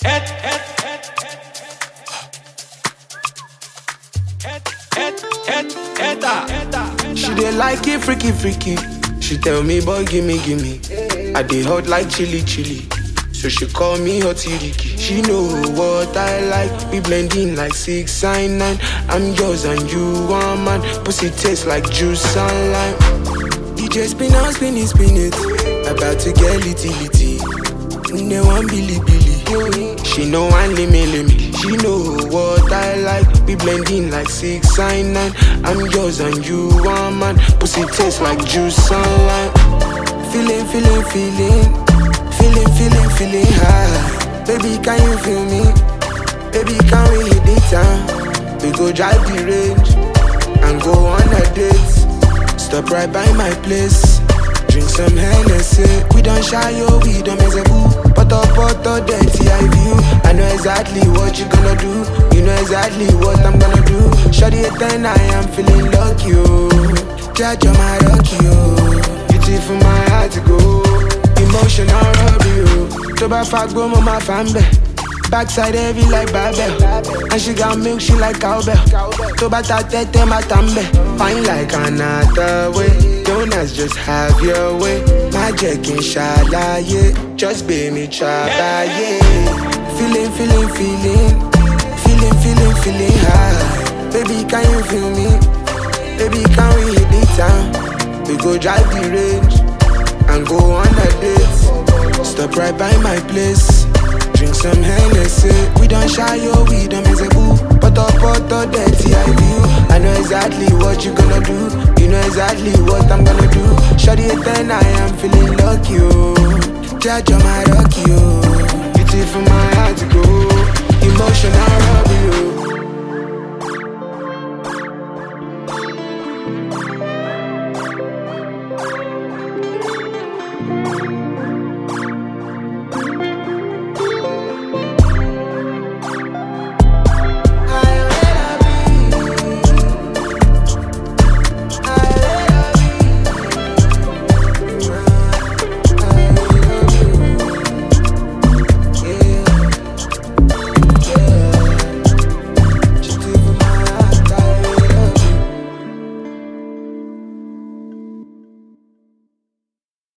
She dey like it freaky freaky. She tell me boy gimme gimme. I dey hot like chili chili. So she call me Hotty Ricky. She know what I like. We blending like 6 and 9. I'm yours and you are mine. Pussy taste like juice and lime. DJ spin out, spin it. About to get litty litty. They want Billy Billy. She know one limmy. She know what I like. We blending like 6 and 9. I'm yours and you are mine. Pussy taste like juice and lime. Feeling high. Baby, can you feel me? Baby, can we hit the town? We go drive the range and go on a date. Stop right by my place. Drink some Hennessy. We don't shy yo, we don't mess a boo. Poto, dirty eye view. I know exactly what you gonna do. You know exactly what I'm gonna do. Shawty at 10, I am feeling lucky, oh. Judge on my lucky, oh. Beautiful my heart to go. Emotional robbery, oh. Toba fuck go my fambe. Backside heavy like Babel. And she got milk, she like cowbell. Toba tatete matambe. Fine like another way. Don't ask, just have your way. Magic inshallah, yeah. Just be me chaba, yeah. Feeling high. Baby, can you feel me? Baby, can we hit the town? We go drive the range and go on a date. Stop right by my place. Drink some Hennessy. We don't shy yo, we don't mess a boo. Poto, dirty eye view. I know exactly what you gonna do. You know exactly what I'm gonna do. Shawty at 10, I am feeling lucky, oh. Judge on my lucky, oh.